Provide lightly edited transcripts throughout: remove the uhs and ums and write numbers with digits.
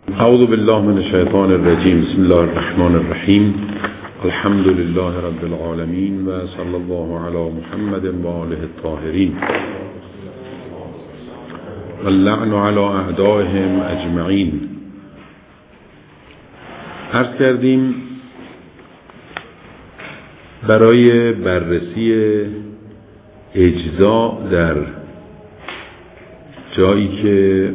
اعوذ بالله من الشیطان الرجیم. بسم الله الرحمن الرحیم. الحمد لله رب العالمین و صلی الله علی محمد و آله الطاهرین و اللعن علی اعدائهم اجمعین. عرض کردیم برای بررسی اجزا در جایی که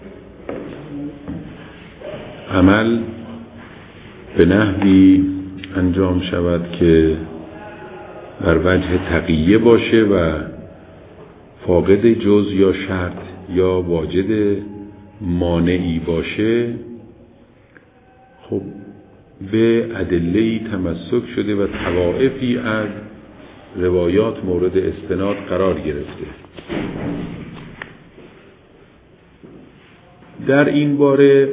عمل به نحوی انجام شود که بر وجه تقیه باشه و فاقد جز یا شرط یا واجد مانعی باشه، خب به ادله‌ای تمسک شده و طوائفی از روایات مورد استناد قرار گرفته. در این باره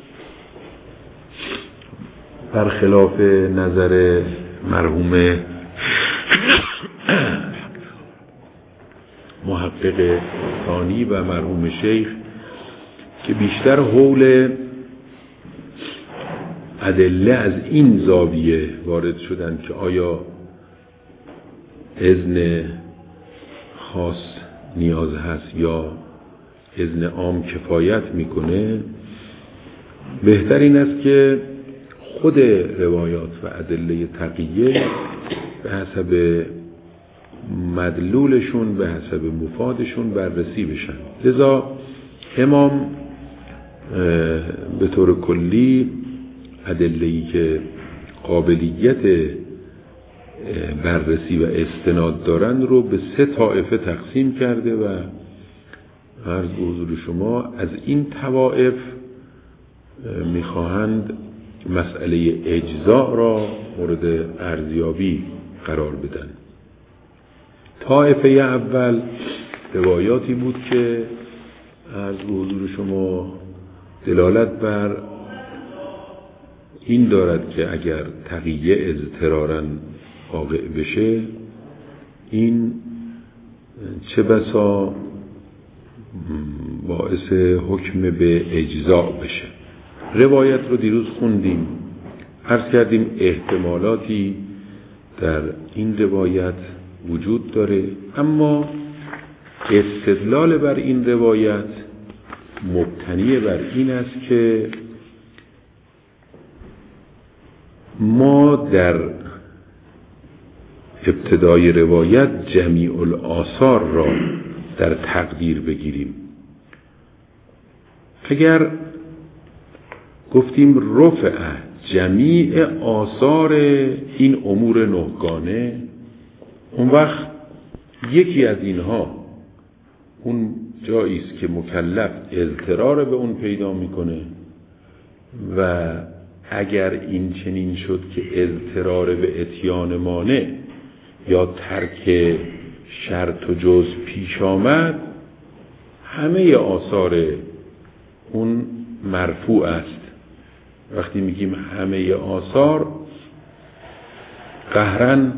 برخلاف نظر مرحوم محقق ثانی و مرحوم شیخ که بیشتر حول ادله از این زاویه وارد شدن که آیا اذن خاص نیاز هست یا اذن عام کفایت میکنه، بهتر این است که خود روایات و ادله تقیه به حسب مدلولشون، به حسب مفادشون بررسی بشن. لذا امام به طور کلی ادله‌ای که قابلیت بررسی و استناد دارن رو به 3 طائفه تقسیم کرده و عرض به حضور شما از این طوائف میخواهند مسئله اجزاء را مورد ارزیابی قرار بدن. طائفه اول روایاتی بود که عرض به حضور شما دلالت بر این دارد که اگر تقیه اضطراراً واقع بشه، این چه بسا باعث حکم به اجزاء بشه. روایت رو دیروز خوندیم، عرض کردیم احتمالاتی در این روایت وجود داره، اما استدلال بر این روایت مبتنی بر این است که ما در ابتدای روایت جمیع الآثار را در تقدیر بگیریم. اگر گفتیم رفع جمیع آثار این امور 9گانه، اون وقت یکی از اینها اون جایی است که مکلف اضطرار به اون پیدا میکنه و اگر این چنین شد که اضطرار به اتیان مانع یا ترک شرط و جز پیش آمد، همه آثار اون مرفوع است. وقتی میگیم همه آثار، قهرن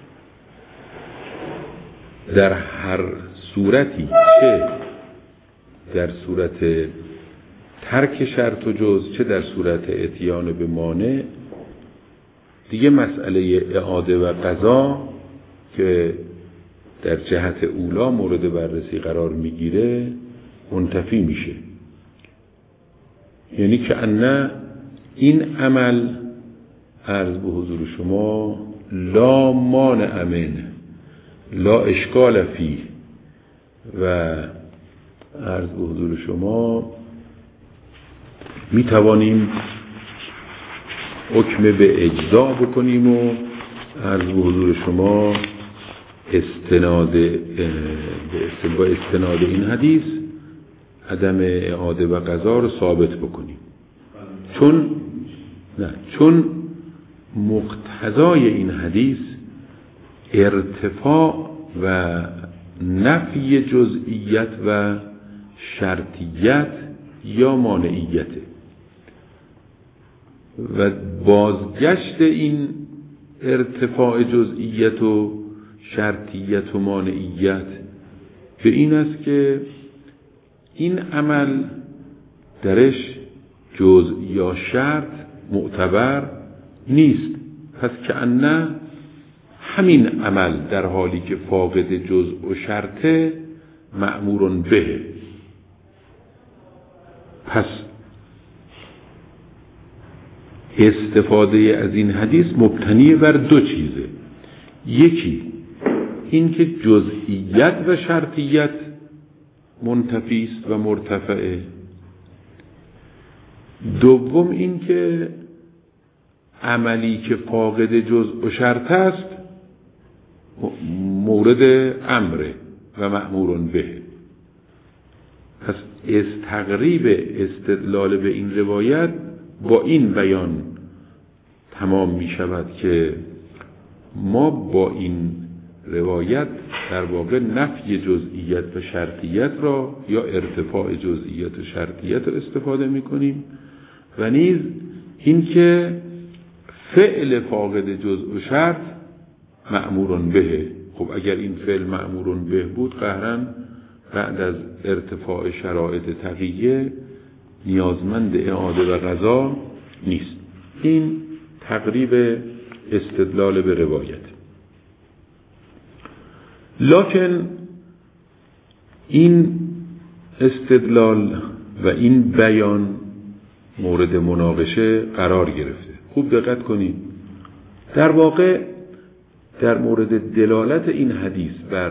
در هر صورتی، چه در صورت ترک شرط و جز چه در صورت اتیان به مانع، دیگه مسئله اعاده و قضا که در جهت اولا مورد بررسی قرار میگیره منتفی میشه. یعنی که ان این عمل عرض به حضور شما لا مانع منه لا اشکال فیه و عرض به حضور شما می توانیم حکم به اجزا بکنیم و عرض به حضور شما استناد این حدیث عدم اعاده و قضا رو ثابت بکنیم، چون مقتضای این حدیث ارتفاع و نفی جزئیت و شرطیت یا مانعیت و بازگشت این ارتفاع جزئیت و شرطیت و مانعیت به این است که این عمل درش جزء یا شرط معتبر نیست. پس کأنه همین عمل در حالی که فاقد جزء و شرطه مأمور به. پس استفاده از این حدیث مبتنی بر دو چیزه. یکی این که جزئیت و شرطیت منتفی است و مرتفعه. دوم این که عملی که فاقد جزء و شرط است مورد امره و مأمور به. پس تقریب استدلال به این روایت با این بیان تمام می شود که ما با این روایت در واقع نفی جزئیت و شرطیت را یا ارتفاع جزئیت و شرطیت را استفاده می کنیم و نیز این که فعل فاقد جزء و شرط مأمور به. خب اگر این فعل مأمور به بود قهرن بعد از ارتفاع شرایط تقیه نیازمند اعاده و قضا نیست. این تقریب استدلال به روایت. لکن این استدلال و این بیان مورد مناقشه قرار گرفته. خوب دقت کنید. در واقع در مورد دلالت این حدیث بر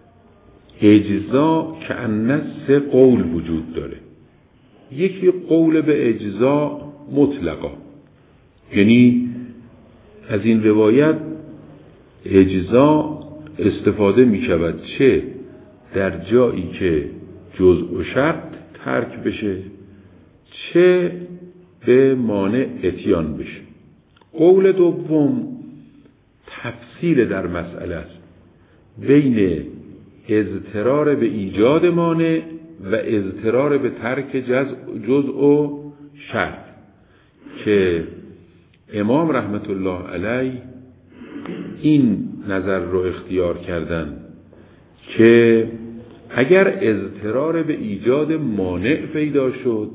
اجزا کأن سه قول وجود داره. یکی قول به اجزا مطلقا، یعنی از این روایت اجزا استفاده می شود چه در جایی که جزء و شرط ترک بشه چه به مانع اتیان بشه. قول دوم تفصیل در مسئله است بین اضطرار به ایجاد مانع و اضطرار به ترک جزء و شرط که امام رحمت الله علیه این نظر رو اختیار کردن که اگر اضطرار به ایجاد مانع پیدا شد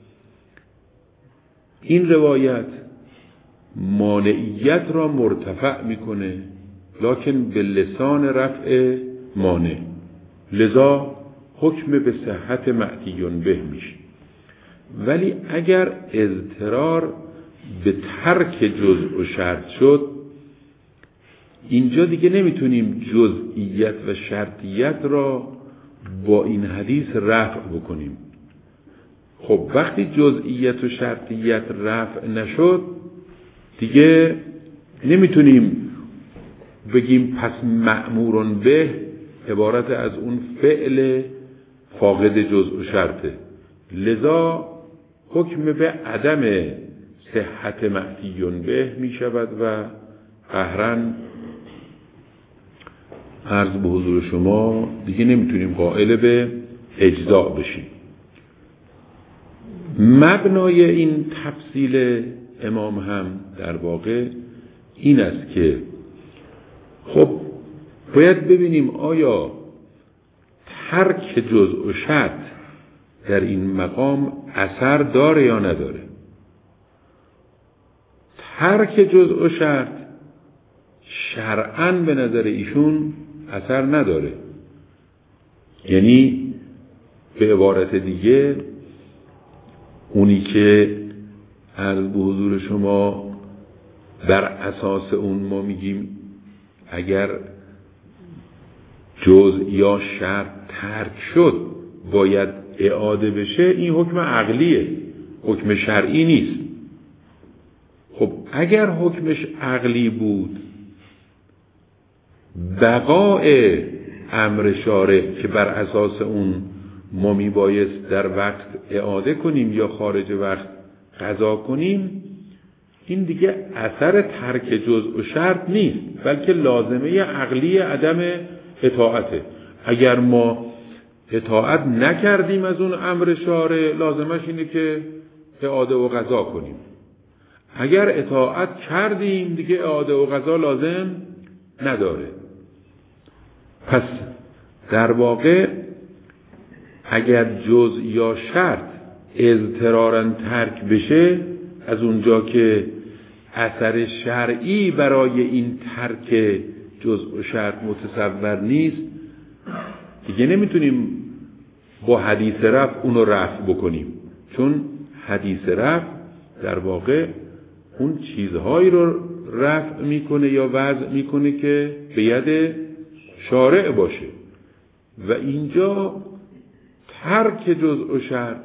این روایت مانعیت را مرتفع میکنه لکن به لسان رفع مانع، لذا حکم به صحت معتیون به میشه. ولی اگر اضطرار به ترک جزء و شرط شد اینجا دیگه نمیتونیم جزئیت و شرطیت را با این حدیث رفع بکنیم. خب وقتی جزئیت و شرطیت رفع نشد دیگه نمیتونیم بگیم پس مأمورون به عبارت از اون فعل فاقد جزء و شرطه، لذا حکم به عدم صحت معتیون به می شود و قهرن عرض به حضور شما دیگه نمیتونیم قائل به اجزا بشیم. مبنای این تفصیل امام هم در واقع این است که خب باید ببینیم آیا ترک جزء و شرط در این مقام اثر داره یا نداره. ترک جزء و شرط شرعاً به نظر ایشون اثر نداره، یعنی به عبارت دیگه اونی که عرض به حضور شما بر اساس اون ما میگیم اگر جزء یا شرط ترک شد باید اعاده بشه، این حکم عقلیه، حکم شرعی نیست. خب اگر حکمش عقلی بود بقای امر شارع که بر اساس اون ما میبایست در وقت اعاده کنیم یا خارج وقت قضا کنیم، این دیگه اثر ترک جزء و شرط نیست بلکه لازمه عقلی عدم اطاعته. اگر ما اطاعت نکردیم از اون امر شارع لازمش اینه که اعاده و قضا کنیم، اگر اطاعت کردیم دیگه اعاده و قضا لازم نداره. پس در واقع اگر جزء یا شرط اضطرارا ترک بشه، از اونجا که اثر شرعی برای این ترک جزء و شرط متصور نیست، دیگه نمیتونیم با حدیث رفع اونو رفع بکنیم، چون حدیث رفع در واقع اون چیزهایی رو رفع میکنه یا وضع میکنه که به ید شارع باشه و اینجا ترک جزء و شرط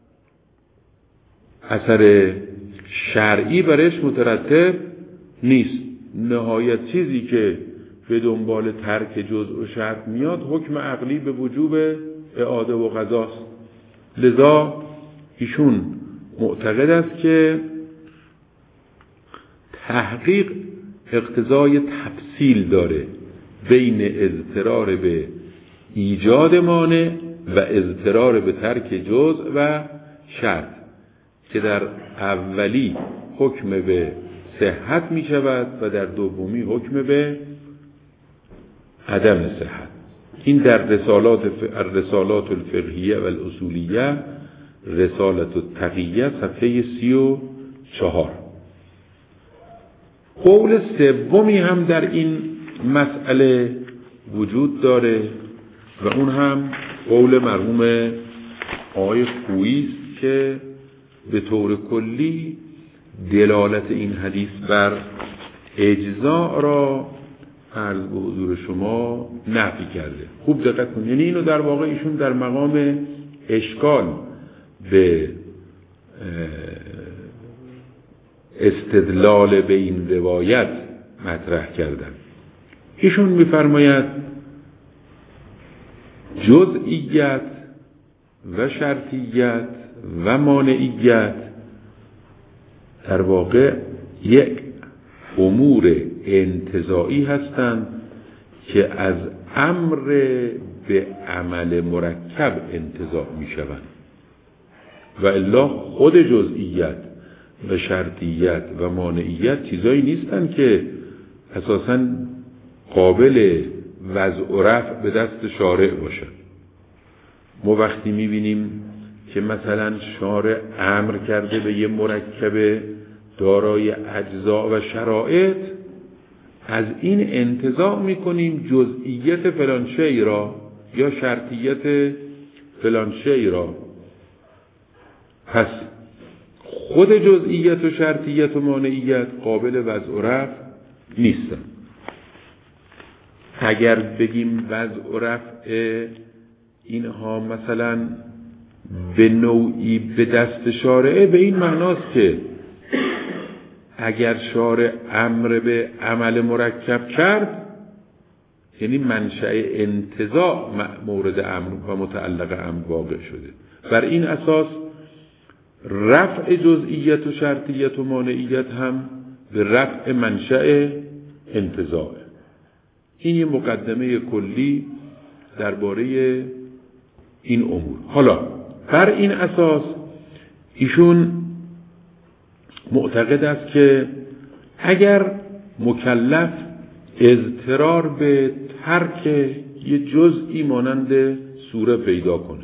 اثر شرعی برش مترتب نیست. نهایت چیزی که به دنبال ترک جزء و شرط میاد حکم عقلی به وجوب اعاده و قضاست. لذا ایشون معتقد است که تحقیق اقتضای تفصیل داره بین اضطرار به ایجاد مانع و اضطرار به ترک جزء و شرط که در اولی حکم به صحت می شود و در دومی حکم به عدم صحت. این در رسالات الفقهیه و الاصولیه، رسالت التقیه، صفحه 34. قول سومی هم در این مسئله وجود داره و اون هم قول مرحوم آقای خویی است که به طور کلی دلالت این حدیث بر اجزاء را عرض به حضور شما نفی کرده. خوب دقت کنید، یعنی اینو در واقع ایشون در مقام اشکال به استدلال به این روایت مطرح کردن. ایشون می‌فرماید جزئیت و شرطیت و مانعیت در واقع یک امور انتزاعی هستند که از امر به عمل مرکب انتزاع می شوند و الا خود جزئیت و شرطیت و مانعیت چیزایی نیستند که اساساً قابل وضع و رفع به دست شارع باشند. ما وقتی می بینیم که مثلا شارع امر کرده به یه مرکب دارای اجزا و شرایط، از این انتزاع میکنیم جزئیت فلان شی را یا شرطیت فلان شی را. پس خود جزئیت و شرطیت و مانعیت قابل وضع و رفع نیستن. اگر بگیم وضع و رفع اینها مثلا به نوعی به دست شارعه، به این معناست که اگر شارع امر به عمل مرکب کرد، یعنی منشأ انتزاع مورد امر و متعلق امر واقع شده. بر این اساس رفع جزئیت و شرطیت و مانعیت هم به رفع منشأ انتزاع. این یه مقدمه کلی درباره این امور. حالا بر این اساس ایشون معتقد است که اگر مکلف اضطرار به ترک یه جزئی مانند سوره پیدا کنه،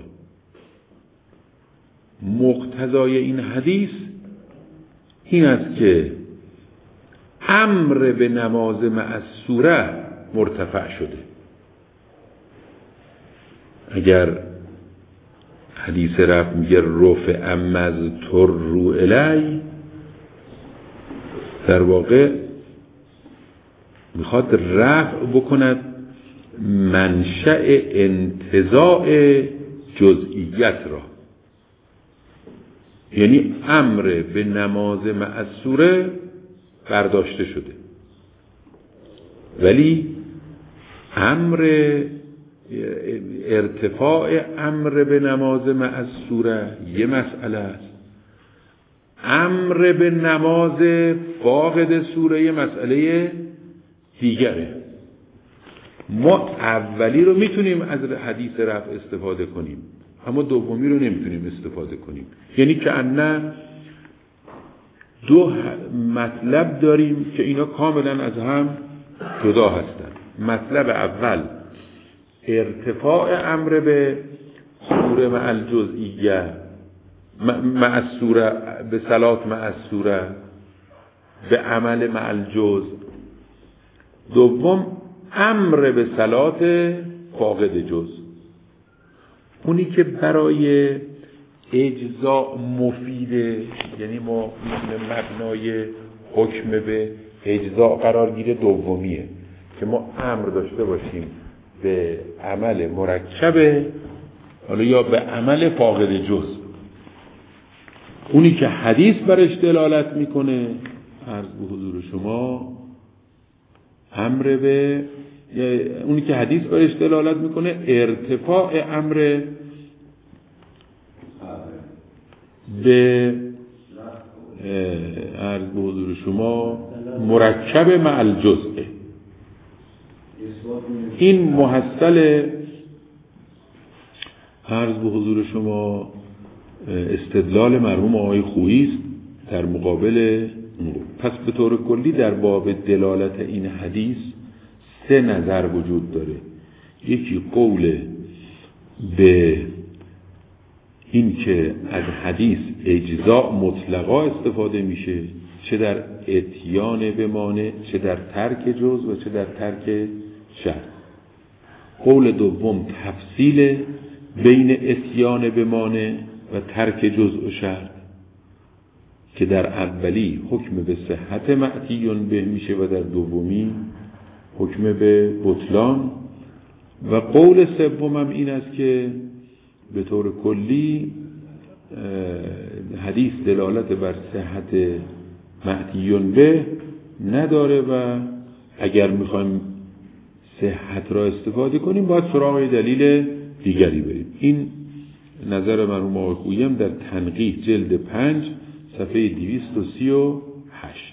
مقتضای این حدیث این است که امر به نماز مع سوره مرتفع شده. اگر حدیث رفع میگه رفع مذتر رو الی، در واقع میخواد رفع بکند منشأ انتزاع جزئیت را، یعنی امر به نماز مع سوره برداشته شده، ولی امر ارتفاع امر به نماز مع سوره یه مسئله است، امر به نماز فاقد سوره یه مسئله دیگره. ما اولی رو میتونیم از حدیث رفع استفاده کنیم، اما دومی رو نمیتونیم استفاده کنیم. یعنی که نه دو مطلب داریم که اینا کاملا از هم جدا هستند. مطلب اول ارتفاع امر به سوره مع الجزئیه معصوره، به صلات معصوره، به عمل مع الجزء. دوم امر به صلات فاقد جزء، اونی که برای اجزاء مفیده، یعنی ما میتونه مبنای حکم به اجزاء قرار گیره، دومیه که ما امر داشته باشیم به عمل مرکبه، حالا یا به عمل فاقد جزء. اونی که حدیث برش دلالت میکنه، عرض به حضور شما، امر به، اونی که حدیث برش دلالت میکنه ارتفاع امر به، عرض به حضور شما، مرکب مع الجزء. این محصل، عرض به حضور شما، استدلال مرحوم آقای خویی است در مقابل. پس به طور کلی در باب دلالت این حدیث 3 نظر وجود داره. یکی قول به این که از حدیث اجزاء مطلقا استفاده میشه، چه در اتیان به مانع، چه در ترک جزء و چه در ترک شرط. قول دوم تفصیل بین اتیان به مانع و ترک جزء و شرط که در اولی حکم به صحت معتیون به میشه و در دومی حکم به بطلان. و قول سوم هم این است که به طور کلی حدیث دلالت بر صحت معتیون به نداره و اگر میخوایم صحت را استفاده کنیم باید سراغ دلیل دیگری بریم. این نظر مرحوم آقای خویی هم در تنقیح جلد 5 صفحه 238.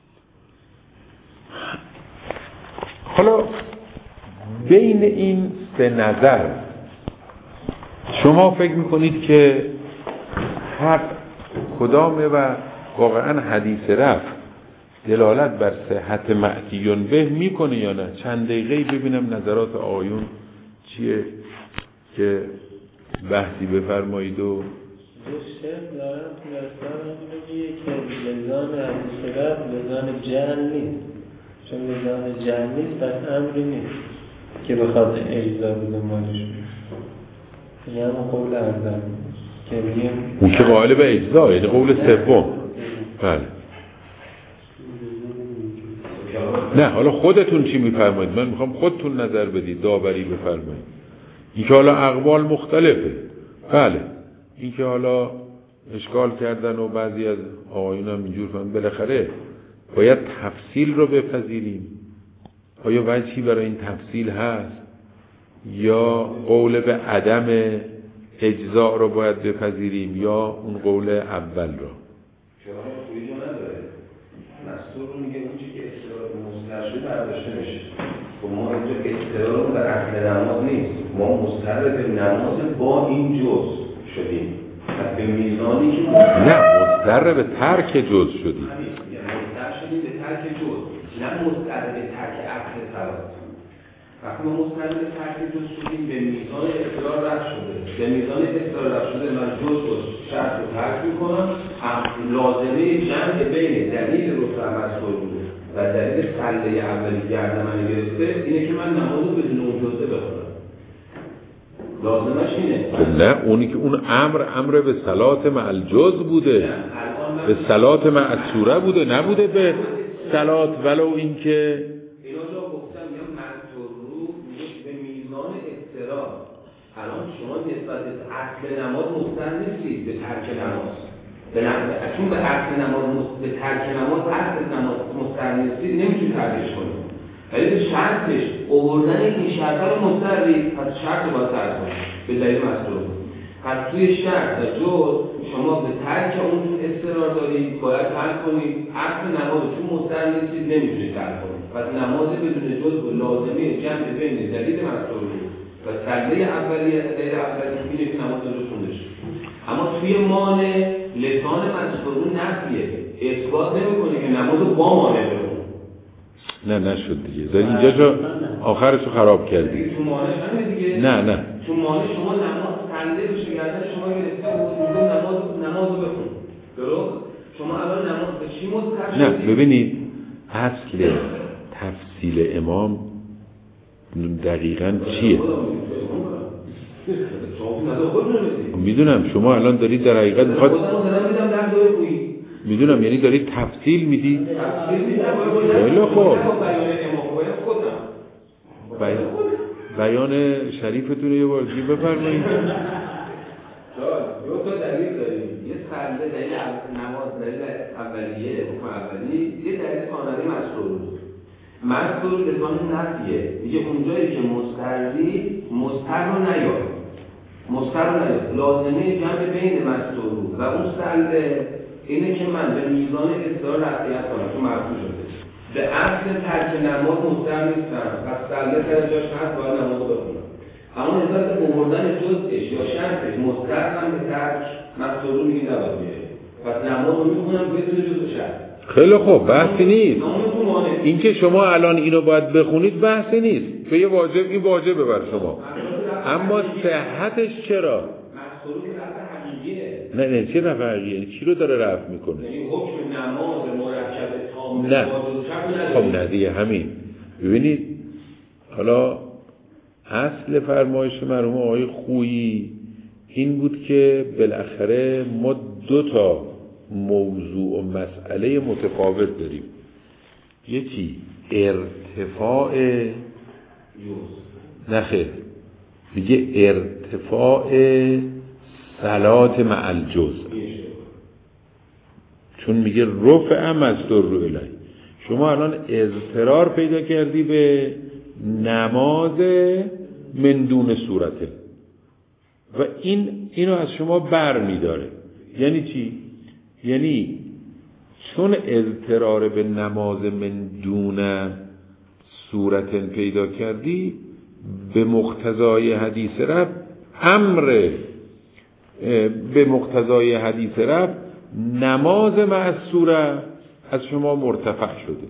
حالا بین این 3 نظر شما فکر میکنید که حق کدامه و واقعا حدیث رفع دلالت بر صحت معتیون به میکنه یا نه؟ چند دقیقه ببینم نظرات آقایون چیه که بحثی بفرمایید. و شیخ دارم میگه که لزان حدیث رفع لزان جهل نیست، چون لزان جهل نیست پس امری نیست که بخواد اجزا بده مالش. یعنی همون قول اول که میگیم اون که قائل به اجزا، یعنی قول سوم. بله. نه حالا خودتون چی میفرمایید؟ من میخوام خودتون نظر بدید، داوری بفرمایید. این که حالا اقوال مختلفه. بله. این که حالا اشکال کردن و بعضی از آقایون هم اینجور فهمن بالاخره باید تفصیل رو بپذیریم. آیا وجهی برای این تفصیل هست یا قول به عدم اجزاء رو باید بپذیریم یا اون قول اول رو؟ شما خویی رو نداره. مستور رو میگه اون چی که اصطلاح مستر شده برداشته میشه. خب ما اینجا اصطلاح رو به اصل نماز نیست، ما مستر به نماز با این جز شدیم. پس به میزانی که نه مستر به ترک جز شدیم. مستر شدیم به ترک جز، نه مستر به ترک اصل صلات. وقتی ما مستر به ترک جز شدیم به میزان اصرار رفت شده، به میزان اصرار رفت شده من جز و شرط رو ترک میکنم. لازمه جمع بین دلیل رفع مسئول بوده و دلیل سله اولی گرد من گرفته اینه که من نماز رو بدون اون جزه بخونم. لازمش اینه. نه اونی که اون امر به صلات مع الجز بوده، به صلات مع السوره بوده، نبوده به صلات. ولو این که اینا رو گفتم یا منصور رو به میزان اضطرار. الان شما نسبت به اصل نماز مستر نیستید به ترک نماز. چون به اصل نماز به ترک نماز اصل نماز مستر نیستید نمیتونید ترکش کنید. ولی به شرطش آوردن این شرط رو مسترید، پس شرط رو باید ترک کنید به دلیل مسئول. پس توی شرط و جز شما به ترک اون اضطرار دارید، باید ترک کنید. اصل نماز چون مستر نیستید نمیتونید ترک کنید. پس نماز بدون جز و لازمه جمع بین دلیل مسئول و سله اولیه دلیل اولیه اینه که نماز رو خونده شد. اما توی مانع لسان مسئول نفیه، اثبات نمی‌کنه که نماز با مانع بخونه. نه نشد دیگه. در اینجا جا آخرشو خراب کردی. تو مانع همین دیگه. نه تو مانع شما نماز سنده بشه گردن شما گرفته بود میگم نماز بخون درست؟ شما الان نماز به چی مستقیم؟ نه ببینید اصل تفصیل امام دقیقاً چیه؟ میدونم شما الان دارید در حقیقت میدونم یعنی دارید تفصیل میدید. خیلی خوب بیان شریفتون یه بار دیگه بفرمایید. دو تا دلیل داریم، یه سنده دلیل نماز دلیل اولیه حکم اولی، یه دلیل ثانوی مذکور لسان نفیه، میگه اونجایی که مستر رو نیاد لازمه جمع بین مذکور و اون سنده اینه که من به میزان اصدار رفعیت کنم تو مرفوع شده به اصل ترک نماز مستر نیستم پس سنده سر جاش هست باید نماز بخونم، اما نسبت به بردن جزءش یا شرطش مستر هم به ترک مذکور رو میگه نباید بیاره، پس نماز رو میخونم بدون جزء شرط. خیلی خوب بحثی نیست. این که شما الان اینو باید بخونید بحثی نیست، که یه واجب این واجبه بر شما، اما صحتش چرا؟ نه چه رفع حقیقیه؟ چی رو داره رفع میکنه؟ یعنی حکم نماز مرکب تام نه خب نه دیگه همین. ببینید حالا اصل فرمایش مرحوم آقای خویی این بود که بالاخره ما 2 موضوع و مسئله متفاوت داریم، یکی ارتفاع نخیر میگه ارتفاع صلات مع الجزء، چون میگه رفع مصدر رو الی. شما الان اضطرار پیدا کردی به نماز من دون صورته و اینو از شما بر میداره. یعنی چی؟ یعنی چون اضطرار به نماز من دون صورت پیدا کردی، به مقتضای حدیث رب به مقتضای حدیث رب نماز مع الصوره از شما مرتفع شده.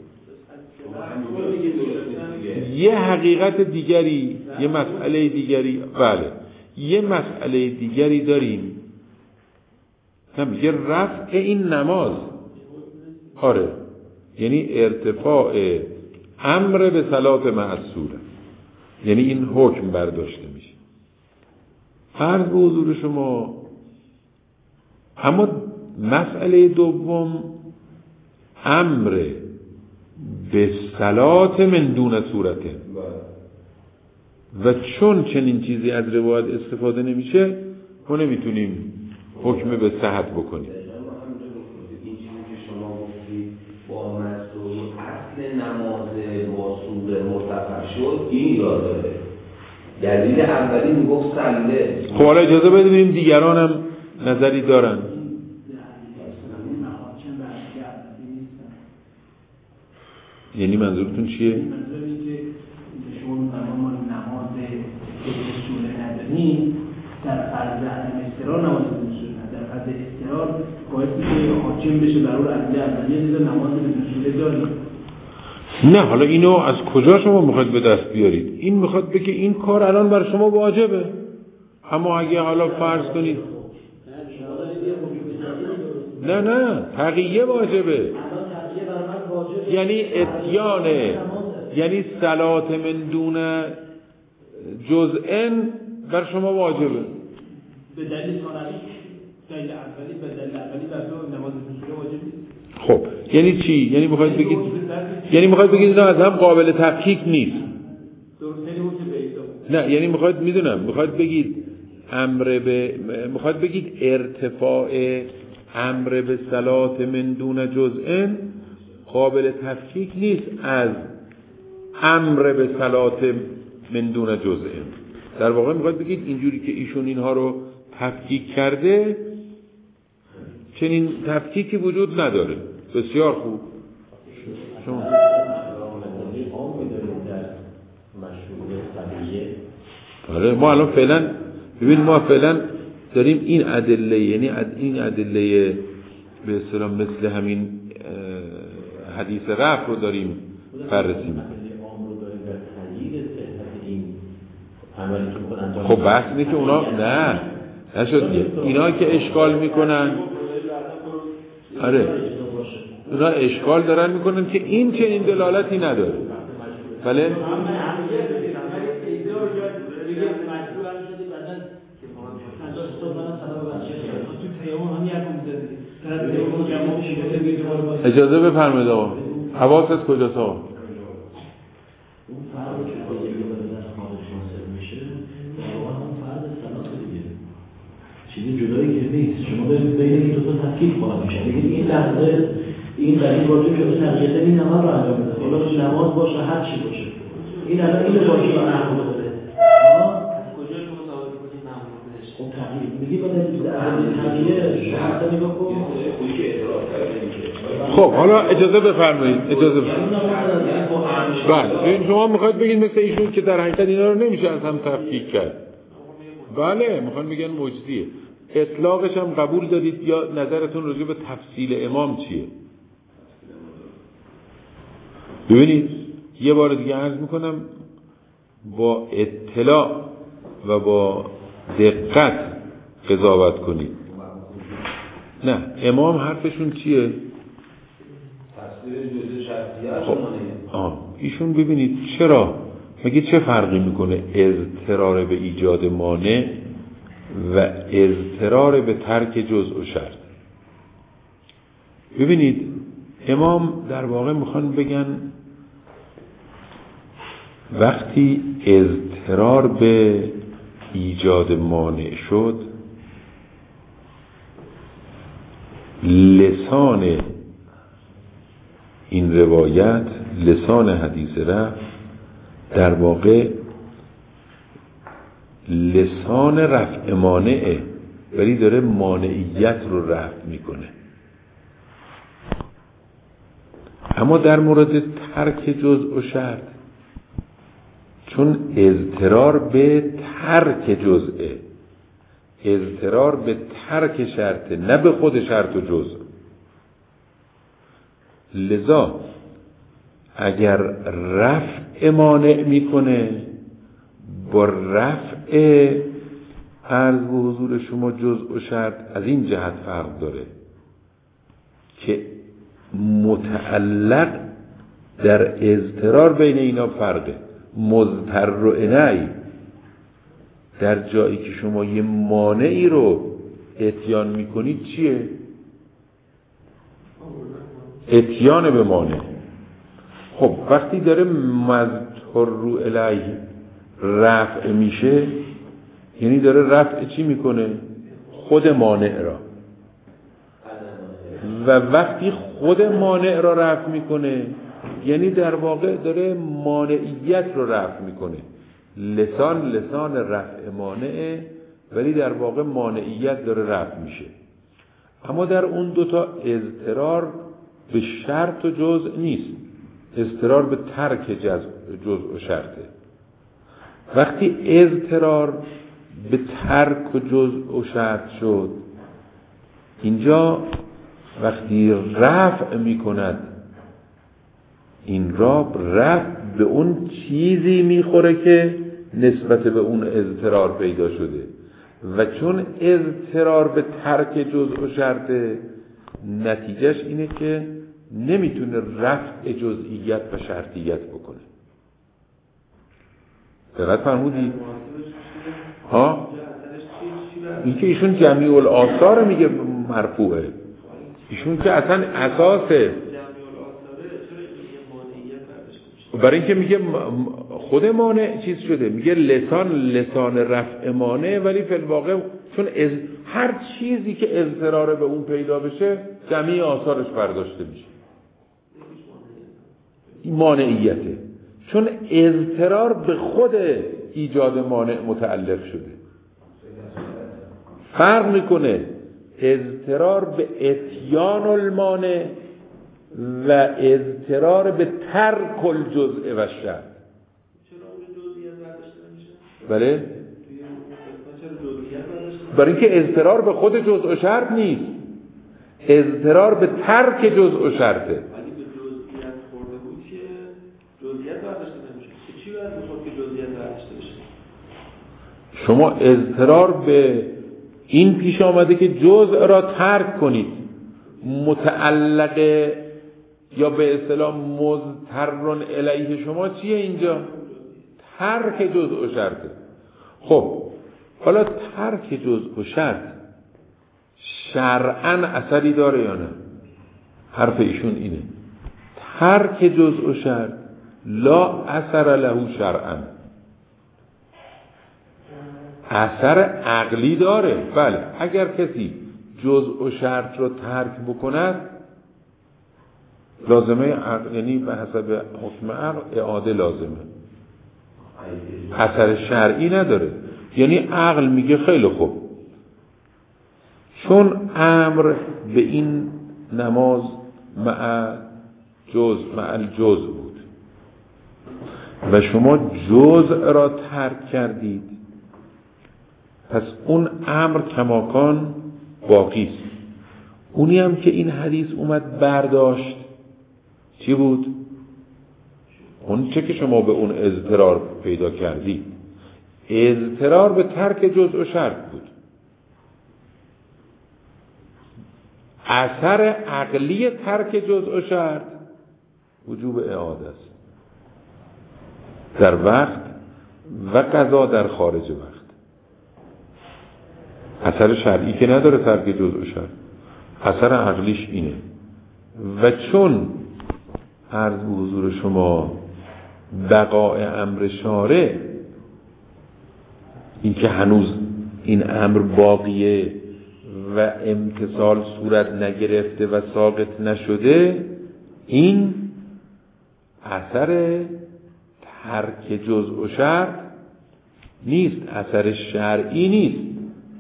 یه حقیقت دیگری، یه مسئله دیگری، بله یه مسئله دیگری داریم، میگه رفع این نماز. آره یعنی ارتفاع امر به صلات مع الصوره، یعنی این حکم برداشته میشه. عرض به حضور شما اما مسئله دوم امر به صلات من دون صورته و چون چنین چیزی از روایت استفاده نمیشه ما نمیتونیم حکم به صحت بکنیم. این چیزی که شما گفتید با مسئول اصل نماز با صوره مرتفع شد این را داره. دلیل اولی میگفت سنده. خب حالا اجازه بدیم دیگران هم نظری دارن. یعنی منظورتون چیه؟ منظوری که شما ما نماز اصول نداریم در فرض عدم استقرار نماز اصول نداریم، در فرض استقرار باعثی که حاکم بشه بر اون عدل اولیه نماز اصول داریم. نه حالا اینو از کجا شما میخواید به دست بیارید؟ این میخواد بگه این کار الان بر شما واجبه، اما اگه حالا فرض کنید نه تقیه واجبه، یعنی اتیانه، یعنی صلات من دون جزءن بر شما واجبه. به دلیل ثانوی دلیل اولی به دلیل اولی بر تو نماز اصول واجب نیست. خب یعنی چی؟ یعنی میخواید بگید اینا از هم قابل تفکیک نیست. نه یعنی میخواید بگید ارتفاع امر به صلات من دون جزءن قابل تفکیک نیست از امر به صلات من دون جزءن. در واقع میخواید بگید اینجوری که ایشون اینها رو تفکیک کرده چنین تفکیکی وجود نداره. بسیار خوب. شما ما الان فعلا داریم این ادله، یعنی این ادله به اصطلاح مثل همین حدیث رفع رو داریم بررسی می‌کنیم. خب بحث اینه که اونا نه نشد دیگه. اینا که اشکال میکنن، آره اینا اشکال دارن میکنن که این چنین دلالتی نداره. بله اجازه بفرمایید آقا، حواست کجاست آقا؟ اون فرقی که خارج حاصل میشه در واقع هم فرد صلاح دیگه، چیزی جدایی که نیست. شما دارید بین این دو تا تفکیک خواهد میشه. این لحظه این در این واژه شده نقیقه این نماز رو انجام بده، حالا نماز باشه هر چی باشه، این الان اینو باشه یا نماز بده. از کجا شما ثابت می‌کنید نماز بده؟ خب تغییر میگی بعد تغییر شما حتی نگاه کن خویی که اعتراض کرده. خب حالا اجازه بفرمایید، اجازه بفرمایید. بله شما میخواید بگید مثل ایشون که در حقیقت اینا رو نمیشه از هم تفکیک کرد. بله میخوان بگن مجزیه. اطلاقش هم قبول دارید یا نظرتون راجع به تفصیل امام چیه؟ ببینید یه بار دیگه عرض میکنم، با اطلاع و با دقت قضاوت کنید. نه امام حرفشون چیه؟ تفسیر جزء شرطیه خب ایشون ببینید چرا مگه چه فرقی میکنه اضطرار به ایجاد مانع و اضطرار به ترک جزء و شرط؟ ببینید امام در واقع میخوان بگن وقتی اضطرار به ایجاد مانع شد، لسان این روایت، لسان حدیث رفع در واقع لسان رفع مانعه، ولی داره مانعیت رو رفع میکنه. اما در مورد ترک جزء و شرط، چون اضطرار به ترک جزءه، اضطرار به ترک شرطه نه به خود شرط و جزء، لذا اگر رفع مانع میکنه با رفع عرض به حضور شما جزء و شرط از این جهت فرق داره که متعلق در اضطرار بین اینا فرقه. مضطر و انعی در جایی که شما یه مانعی رو اتیان میکنید چیه؟ اتیان به مانع. خب وقتی داره مضطر رو الیه رفع میشه، یعنی داره رفع چی میکنه؟ خود مانع را. و وقتی خود مانع را رفع میکنه یعنی در واقع داره مانعیت رو رفع میکنه. لسان رفع مانعه، ولی در واقع مانعیت داره رفع میشه. اما در اون دوتا اضطرار به شرط و جزء نیست، اضطرار به ترک جزء و شرطه. وقتی اضطرار به ترک و جزء و شرط شد، اینجا وقتی رفع میکند، این رفع به اون چیزی میخوره که نسبت به اون اضطرار پیدا شده و چون اضطرار به ترک جزء و شرطه، نتیجهش اینه که نمیتونه رفع جزئیت و شرطیت بکنه. دقت فرمودید؟ ها؟ این که ایشون جمیع الآثار میگه مرفوعه، ایشون که اصلا اساسه، برای اینکه میگه خود مانع چیز شده، میگه لسان رفع مانع، ولی فی الواقع چون هر چیزی که اضطرار به اون پیدا بشه جمیع آثارش برداشته میشه. این مانعیته، چون اضطرار به خود ایجاد مانع متعلق شده. فرق میکنه اضطرار به اتیان المانع و اضطرار به ترک الجزء و شرط. بله؟ برای اینکه اضطرار به خود جزء و شرط نیست، اضطرار به ترک جزء و شرطه. شما اضطرار به این پیش آمده که جزء را ترک کنید. متعلق یا به اصطلاح مضطر الیه شما چیه اینجا؟ ترک جزء و شرطه. خب حالا ترک جزء و شرط شرعاً اثری داره یا نه؟ حرف ایشون اینه ترک جزء و شرط لا اثر له شرعاً. اثر عقلی داره. بله اگر کسی جزء و شرط رو ترک بکند لازمه عقل، یعنی به حسب حکم عقل اعاده لازمه، اثر شرعی نداره. یعنی عقل میگه خیلی خوب، چون امر به این نماز مع الجزء بود و شما جزء را ترک کردید، پس اون امر کماکان باقی است. اونی هم که این حدیث اومد برداشت چی بود؟ اون چه که شما به اون اضطرار پیدا کردید، اضطرار به ترک جزء و شرط بود. اثر عقلی ترک جزء و شرط وجوب اعاده است در وقت و قضا در خارج وقت. اثر شرعی که نداره ترک جزء و شرط، اثر عقلیش اینه. و چون عرض به حضور شما بقاء امر شارع، این که هنوز این امر باقیه و امتثال صورت نگرفته و ساقط نشده، این اثر ترک جزء و شرط نیست، اثر شرعی نیست،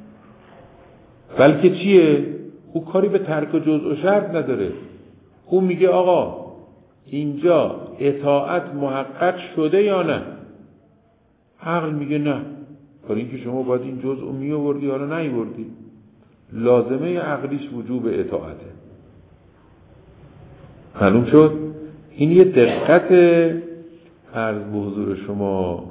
بلکه چیه؟ او کاری به ترک جزء و شرط نداره. او میگه آقا اینجا اطاعت محقق شده یا نه؟ عقل میگه نه، برای اینکه شما باید این جزء رو میآوردی یا نیاوردی. لازمه عقلیش وجوب اطاعته. معلوم شد؟ این یه دقت عرض به حضور شما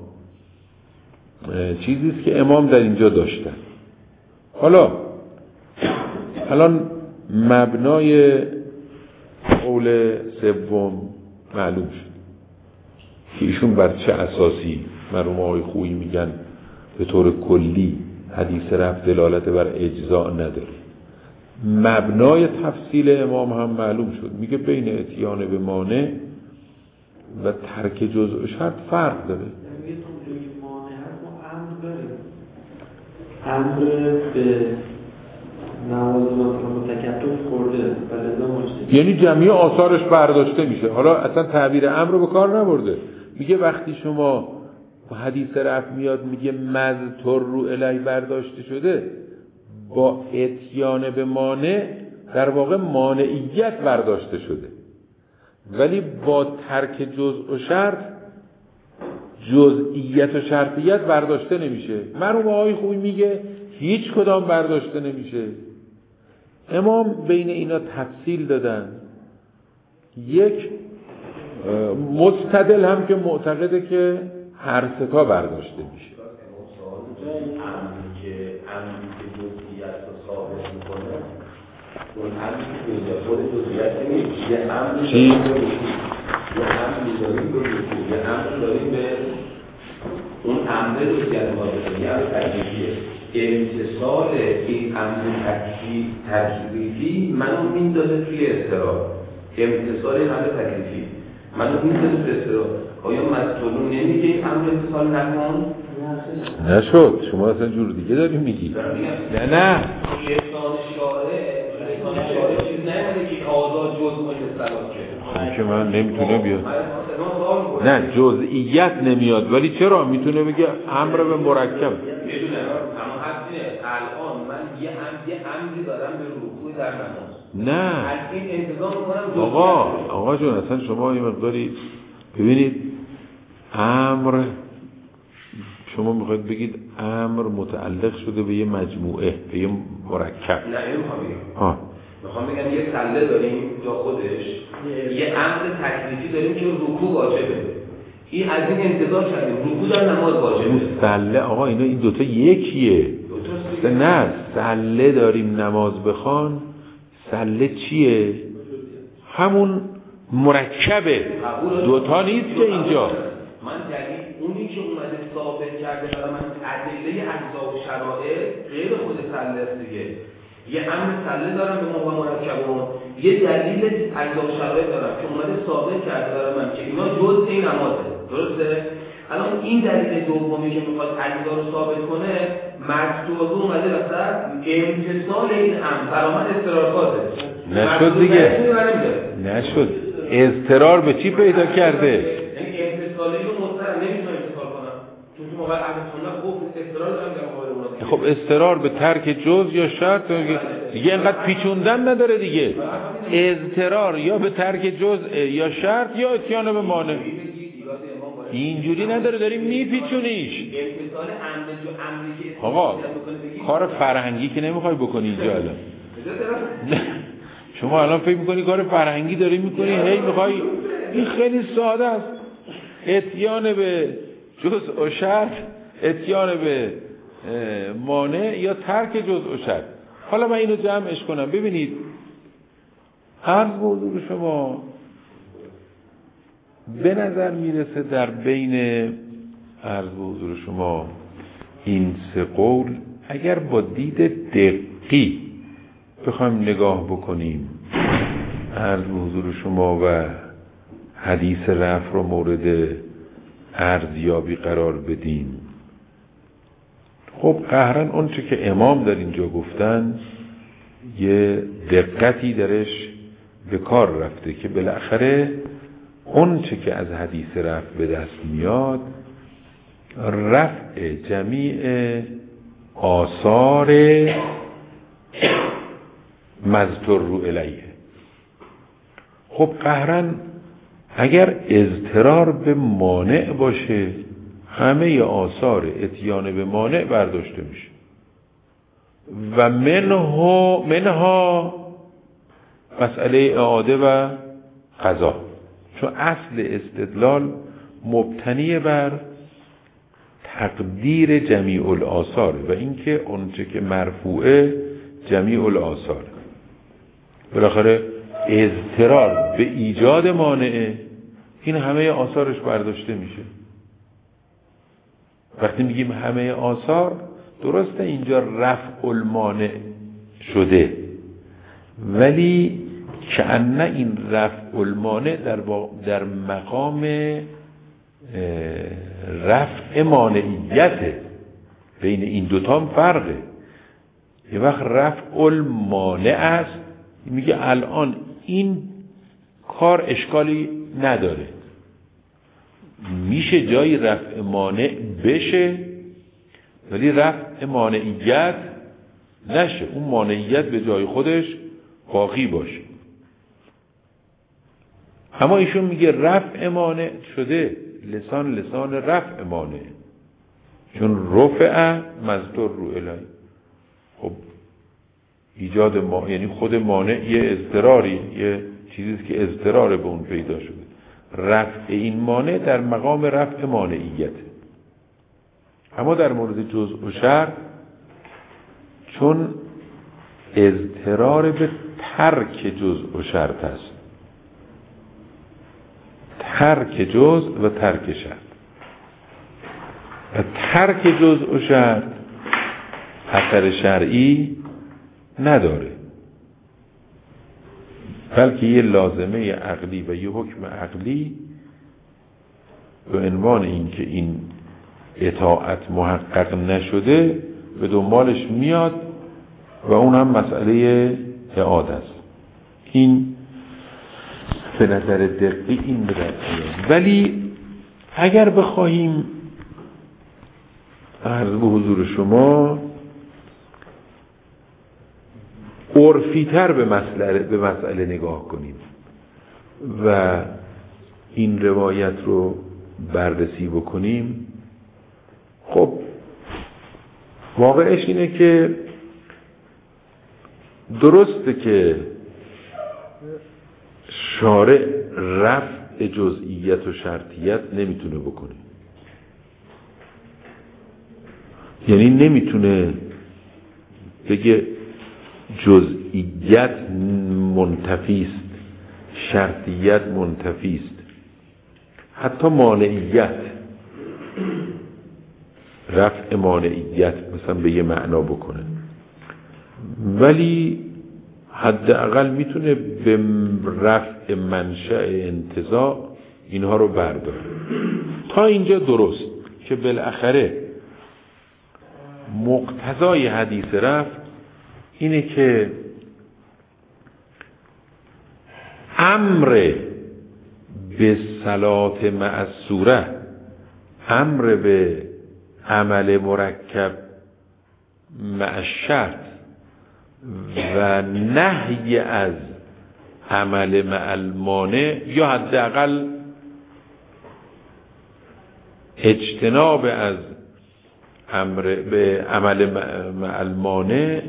چیزیست که امام در اینجا داشتن. حالا الان مبنای قول سوم معلوم شد که ایشون بر چه اساسی، مرحوم آقای خویی میگن به طور کلی حدیث رفع دلالت بر اجزاء نداره. مبنای تفصیل امام هم معلوم شد، میگه بین اتیان به مانع و ترک جزء و شرط فرق داره. امر به نماز متکتف خورده و لذا مجتهد، یعنی جمعی آثارش برداشته میشه. حالا اصلا تعبیر امر رو به کار نبرده. میگه وقتی شما حدیث رفع میاد میگه مذتر رو الی برداشته شده، با اتیان به مانع در واقع مانعیت برداشته شده، ولی با ترک جزء و شرط جزئیت و شرطیت برداشته نمیشه. مرحوم آقای خویی میگه هیچ کدام برداشته نمیشه. امام بین اینا تفصیل دادن. یک مستدل هم که معتقده که هر ستا برداشته میشه. امری که جزئیت رو ثابت میکنه، اون امری که جزئیت خود جزئیت نیست، یه امری داریم به اون امر جزئیت واضحه، یعنی تکلیفیه. امتصال این امر تکلیفی منو میندازه توی اضطراب. امتصال این امر تکلیفی منو میندازه توی اضطراب. آیا مسئولون نمیگه این امر امتصال نکن؟ نشد. شما اصلا جور دیگه داری میگی. نه لسان شارع چیز نمیده که آزاد جزء متصلات کرد. که من نمیتونه بیاد. نه جزئیت نمیاد، ولی چرا میتونه بگه امر به مرکب. میدونم اما حسینه الان من یه امری دارم به رکوع در نماز. نه از این انتظام میکنم آقا جون اصلا شما یه مقداری ببینید، امر شما میخواید بگید امر متعلق شده به یه مجموعه، به یه مرکب. نه نمیخوام بگم. میخوام بگم یه سله داریم جا خودش، یه امر تکلیفی داریم که رکوع واجبه. این از این انتظار کردیم رکوع در نماز واجبه. سله آقا اینا این دوتا یکیه. درسته نه سله داریم نماز بخوان، سله چیه؟ همون مرکبه، دوتا نیست که اینجا. من دلیل اونی که اومده ثابت کرده برای من ادله اجزا و شرایط غیر خود سله است دیگه. یه امر سله دارم به موقع مرکبون، یه دلیل اجزا و شرایط دارم که اومده ثابت کرده برای من که اینا جزء این نمازه. درسته؟ الان این دلیل دومی که میخواد اجزا رو ثابت کنه، مجزوعه اومده وسط، امتصال این امر برای من استراکاته. نشد دیگه، نشد. اضطرار به چی پیدا کرده؟ یعنی امتصالی رو مستر نمیتونه امتصال کنم، چون که موقع اهل سنت خوب اضطرار دارم در مقابل اونا. خب اضطرار به ترک جز یا شرط دیگه اینقدر پیچوندن نداره دیگه. اضطرار یا به ترک جز یا شرط یا اتیان به مانع. اینجوری نداره، داریم میپیچونیش. آقا کار فرهنگی که نمیخوای بکنی اینجا الان. شما الان فکر میکنی کار فرهنگی داری میکنی، هی میخوای. این خیلی ساده است. اتیان به جزء و شرط، اتیان به مانع یا ترک جزء و شرط. حالا من اینو جمعش کنم. ببینید عرض به حضور شما به نظر میرسه در بین عرض به حضور شما این سه قول اگر با دید دقیق بخوایم نگاه بکنیم، عرض به حضور شما و حدیث رفع رو مورد ارزیابی قرار بدیم، خب قهرن اون چه که امام در اینجا گفتن یه دقتی درش به کار رفته که بالاخره اون چه که از حدیث رفع به دست میاد رفع جمیع آثار مضطر الیه. خب قهرن اگر اضطرار به مانع باشه همه آثار اتیان به مانع برداشته میشه و منها مسئله اعاده و قضا، چون اصل استدلال مبتنی بر تقدیر جمیع الآثار و اینکه اونچه که مرفوعه جمیع الآثار. بالاخره اضطرار به ایجاد مانعه، این همه آثارش برداشته میشه. وقتی میگیم همه آثار، درسته اینجا رفع المانع شده، ولی کأنه این رفع المانع در مقام رفع مانعیته. بین این دوتا هم فرقه. یه وقت رفع المانع است، میگه الان این کار اشکالی نداره، میشه جای رفع مانع بشه ولی رفع مانعیت نشه، اون مانعیت به جای خودش باقی باشه. اما ایشون میگه رفع مانع شده، لسان رفع مانع، چون رفع مضطر الیه. خب ایجاد ما یعنی خود مانع یه اضطراری، یه چیزیست که اضطرار به اون پیدا شده. رفع این مانع در مقام رفع مانعیت. اما در مورد جزء و شرط چون اضطرار به ترک جزء و شرط است، ترک جزء و ترک شرط، و ترک جزء و شرط اثر شرعی نداره، بلکه یه لازمه عقلی و یه حکم عقلی به عنوان اینکه این اطاعت محقق نشده به دنبالش میاد و اون هم مسئله اعاده است. این به نظر دقیق این به دست میاد. ولی اگر بخواهیم عرض به حضور شما عرفی‌تر به مسئله نگاه کنیم و این روایت رو بررسی بکنیم، خب واقعش اینه که درسته که شارع رفع جزئیت و شرطیت نمیتونه بکنه، یعنی نمیتونه بگه جزئیت منتفی است، شرطیت منتفی است، حتی مانعیت، رفع مانعیت مثلا به یه معنا بکنه، ولی حداقل میتونه به رفع منشأ انتزاع اینها رو برداره. تا اینجا درست که بالاخره مقتضای حدیث رفع اینه که امر به صلات مع الصوره، امر به عمل مرکب مع الشرط و نهی از عمل مع المانع، یا حداقل اجتناب از امر به عمل مع المانع،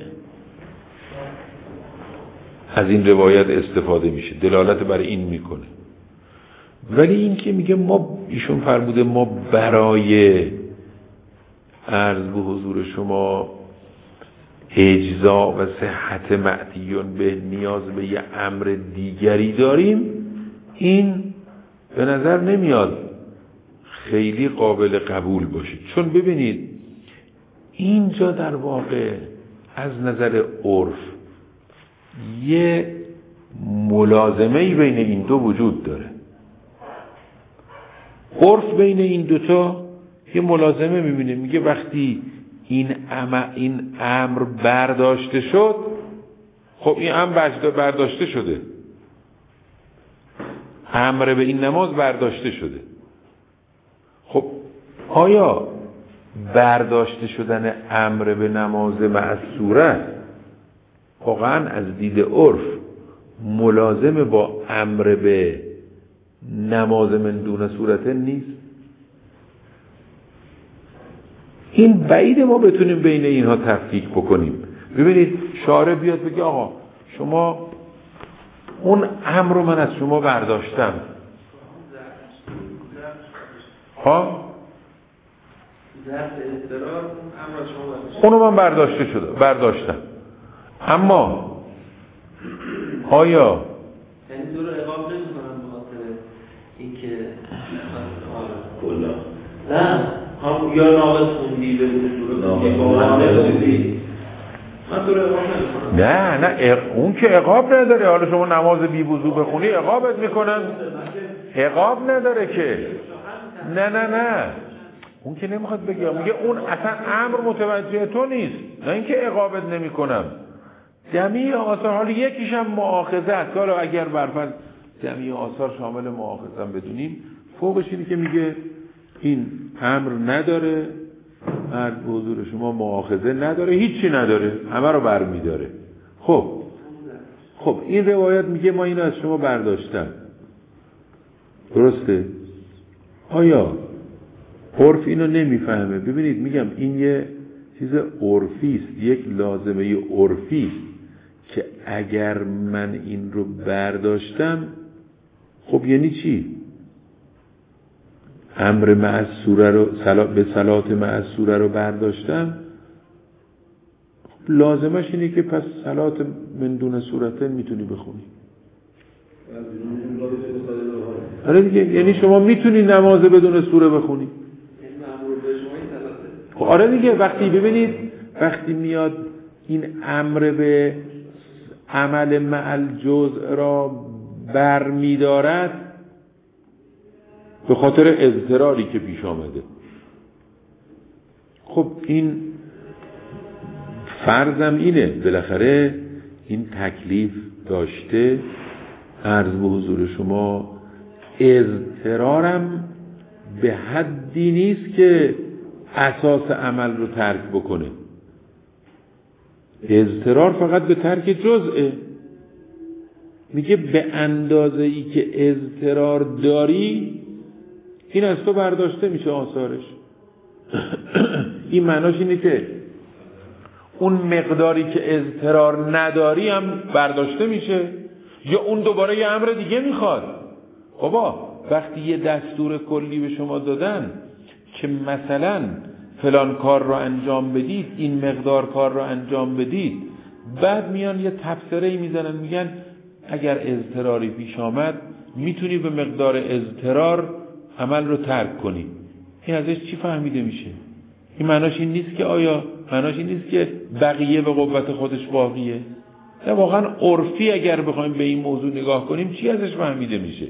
از این روایت استفاده میشه، دلالت بر این میکنه. ولی این که میگه ما، ایشون فرموده ما برای عرض به حضور شما اجزا و صحت معتیون به نیاز به یه امر دیگری داریم، این به نظر نمیاد خیلی قابل قبول باشه. چون ببینید اینجا در واقع از نظر عرف یه ملازمه‌ای بین این دو وجود داره. عرف بین این دوتا یه ملازمه میبینه، میگه وقتی این امر برداشته شد، خب این امر برداشته شده، امر به این نماز برداشته شده. خب آیا برداشته شدن امر به نماز مع الصوره واقعا از دید عرف ملازم با امر به نماز من دون صورت نیست؟ این بعید ما بتونیم بین اینها تفکیک بکنیم. ببینید شارع بیاد بگه آقا شما اون امر رو من از شما برداشتم، ها اونو من برداشتم، اما آیا یعنی دو رو اقام نمی‌کنم به خاطر اینکه نه هم یا ناقص خوندی به نه اون که عقاب نداره. حالا شما نماز بی وضو بخونی عقابت میکنن؟ عقاب نداره که. نه اون که نمیخواد بگه، میگه اون اصلا امر متوجه تو نیست، نه اینکه عقابت نمیکنم. جمعی آثار، حالا یکیش هم مؤاخذه است، حالا اگر برفرض جمعی آثار شامل مؤاخذه هم بدونیم، فوقش اینه که میگه این امر نداره، عرض به حضور شما مؤاخذه نداره، هیچی نداره، همه رو برمیداره. خب این روایت میگه ما اینو از شما برداشتم، درسته؟ آیا عرف اینو نمیفهمه؟ ببینید میگم این یه چیز عرفی است، یک لازمه عرفی است که اگر من این رو برداشتم، خب یعنی چی؟ امر مع الصوره رو به صلات مع الصوره رو برداشتم، خب لازمش اینه که پس صلات من دون صورتن میتونی بخونی. آره دیگه، یعنی شما میتونی نماز بدون سوره بخونی. خب آره دیگه، وقتی ببینید وقتی میاد این امر به عمل مع الجزء را برمیدارد به خاطر اضطراری که پیش آمده، خب این فرضم اینه بالاخره این تکلیف داشته، عرض به حضور شما اضطرارم به حدی نیست که اساس عمل رو ترک بکنه. اضطرار فقط به ترک جزئه. میگه به اندازه ای که اضطرار داری این از تو برداشته میشه آثارش. این معناش اینه که اون مقداری که اضطرار نداری هم برداشته میشه، یا اون دوباره یه امر دیگه میخواد. بابا وقتی یه دستور کلی به شما دادن که مثلا فلان کار رو انجام بدید، این مقدار کار رو انجام بدید. بعد میان یه تبصره‌ای میزنن میگن اگر اضطراری پیش آمد میتونی به مقدار اضطرار عمل رو ترک کنی. این ازش چی فهمیده میشه؟ این معناش این نیست که معناش این نیست که بقیه به قوت خودش باقیه. نه، واقعا عرفی اگر بخوایم به این موضوع نگاه کنیم چی ازش فهمیده میشه؟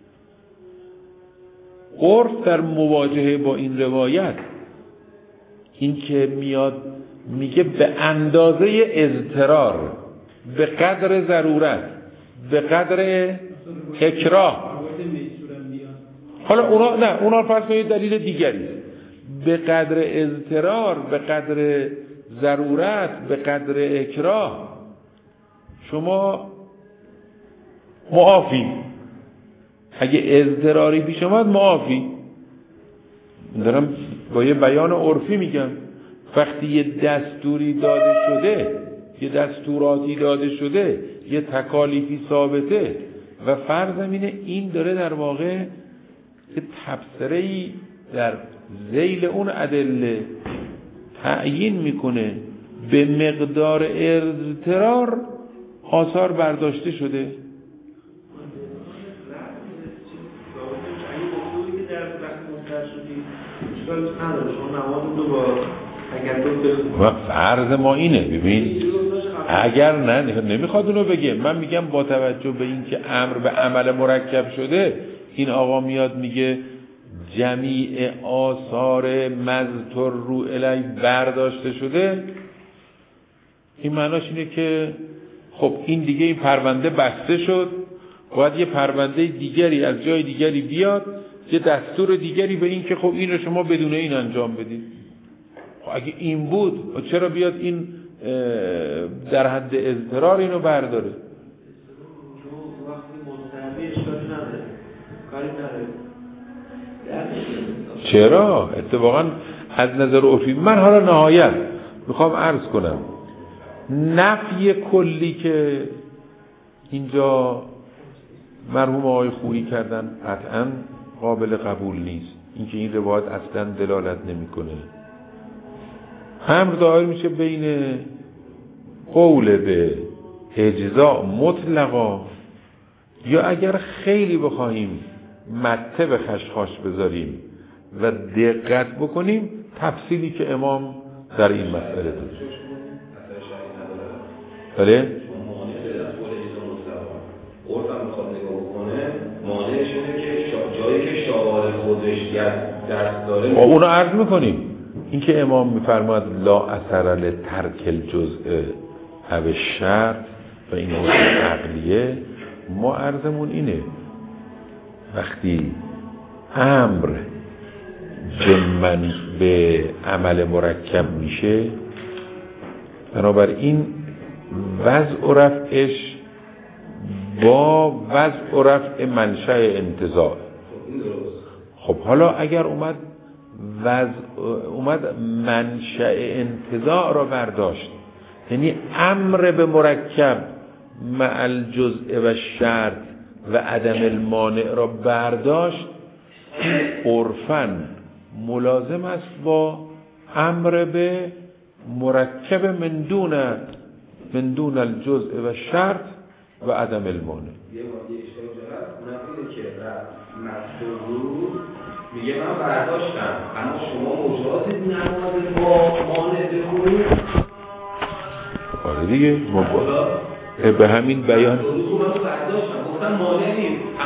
عرف در مواجهه با این روایت این که میاد میگه به اندازه اضطرار، به قدر ضرورت، به قدر اکراه. حالا اونا فرض کنید دلیل دیگری، به قدر اضطرار، به قدر ضرورت، به قدر اکراه شما معافی. اگه اضطراری پیش اومد معافی. دارم با یه بیان عرفی میگم. وقتی یه دستوری داده شده، یه دستوراتی داده شده، یه تکالیفی ثابته و فرض اینه این داره در واقع یه تبصره‌ای در ذیل اون ادله تعیین میکنه به مقدار اضطرار آثار برداشته شده. و فرض ما اینه، ببین اگر نه نمیخواد اونو بگه، من میگم با توجه به این که امر به عمل مرکب شده، این آقا میاد میگه جمیع آثار مذکور رو الی برداشته شده، این معناش اینه که خب این دیگه این پرونده بسته شد، باید یه پرونده دیگری از جای دیگری بیاد، یه دستور دیگری به این که خب این رو شما بدون این انجام بدید. خب اگه این بود چرا بیاد این در حد اضطرار اینو برداره؟ چرا؟ اتفاقا از نظر عرفی من حالا نهایت میخوام عرض کنم نفی کلی که اینجا مرحوم آقای خویی کردن قطعا قابل قبول نیست. اینکه این روایت اصلا دلالت نمیکنه. امر ظاهر میشه بین قول به اجزاء مطلقا، یا اگر خیلی بخواهیم مته به خشخاش بذاریم و دقت بکنیم تفصیلی که امام در این مسئله داره. بله؟ عرفم میخواد نگاه بکنه مانعش اینه که جایی که شاوار خودش دست داره اونو عرض میکنیم. این که امام میفرماد لا اثر لترک الجزء او شرط و این اصول عقلیه، ما عرضمون اینه وقتی امر جمعاً به عمل مرکب میشه، بنابراین وضع و رفعش با وضع و رفع منشأ انتزاع. خب حالا اگر اومد منشأ انتزاع را برداشت، یعنی امر به مرکب مع الجزء و شرط و عدم المانع را برداشت، عرفاً ملازم است با امر به مرکب من دون الجزء و شرط و عدم المانع. یه اشکال جهت اونم اینه که مذکور میگه من برداشتم اما شما مجازید نماز با مانع بخونید. آره دیگه به همین بیان من برداشتم گفتم مانع نیست